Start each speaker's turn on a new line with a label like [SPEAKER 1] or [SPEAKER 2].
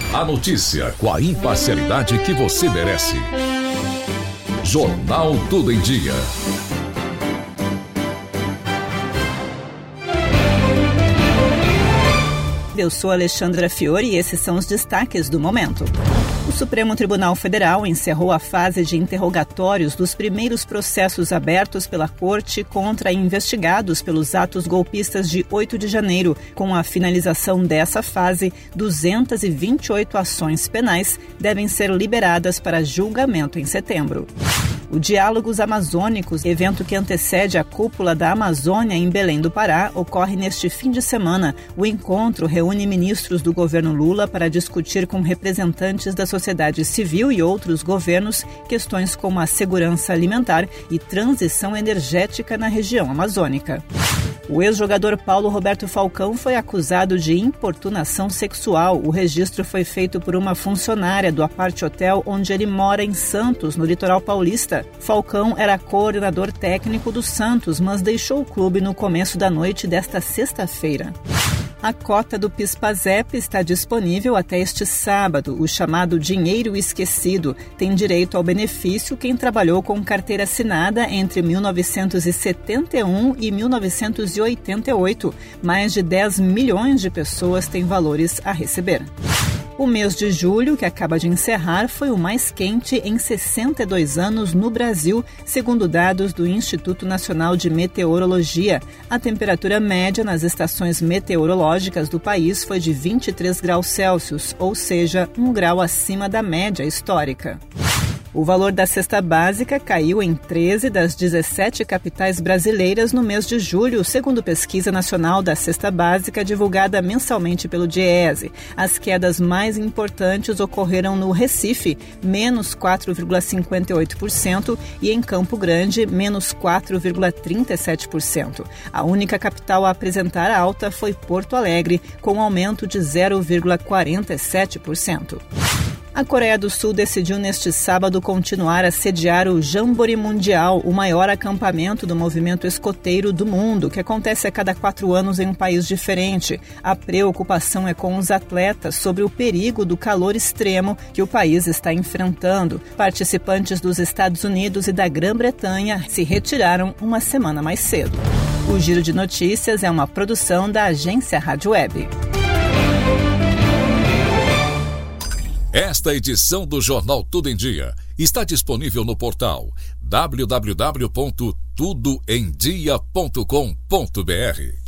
[SPEAKER 1] A notícia com a imparcialidade que você merece. Jornal Tudo em Dia.
[SPEAKER 2] Eu sou Alexandra Fiori e esses são os destaques do momento. O Supremo Tribunal Federal encerrou a fase de interrogatórios dos primeiros processos abertos pela Corte contra investigados pelos atos golpistas de 8 de janeiro. Com a finalização dessa fase, 228 ações penais devem ser liberadas para julgamento em setembro. O Diálogos Amazônicos, evento que antecede a Cúpula da Amazônia em Belém do Pará, ocorre neste fim de semana. O encontro reúne ministros do governo Lula para discutir com representantes da sociedade civil e outros governos questões como a segurança alimentar e transição energética na região amazônica. O ex-jogador Paulo Roberto Falcão foi acusado de importunação sexual. O registro foi feito por uma funcionária do Apart Hotel onde ele mora em Santos, no litoral paulista. Falcão era coordenador técnico do Santos, mas deixou o clube no começo da noite desta sexta-feira. A cota do PIS/PASEP está disponível até este sábado. O chamado dinheiro esquecido tem direito ao benefício quem trabalhou com carteira assinada entre 1971 e 1988. Mais de 10 milhões de pessoas têm valores a receber. O mês de julho, que acaba de encerrar, foi o mais quente em 62 anos no Brasil, segundo dados do Instituto Nacional de Meteorologia. A temperatura média nas estações meteorológicas do país foi de 23 graus Celsius, ou seja, 1 grau acima da média histórica. O valor da cesta básica caiu em 13 das 17 capitais brasileiras no mês de julho, segundo pesquisa nacional da cesta básica divulgada mensalmente pelo Diese. As quedas mais importantes ocorreram no Recife, menos 4,58%, e em Campo Grande, menos 4,37%. A única capital a apresentar alta foi Porto Alegre, com aumento de 0,47%. A Coreia do Sul decidiu neste sábado continuar a sediar o Jamboree Mundial, o maior acampamento do movimento escoteiro do mundo, que acontece a cada 4 anos em um país diferente. A preocupação é com os atletas sobre o perigo do calor extremo que o país está enfrentando. Participantes dos Estados Unidos e da Grã-Bretanha se retiraram uma semana mais cedo. O Giro de Notícias é uma produção da agência Rádio Web.
[SPEAKER 1] Esta edição do Jornal Tudo em Dia está disponível no portal www.tudoemdia.com.br.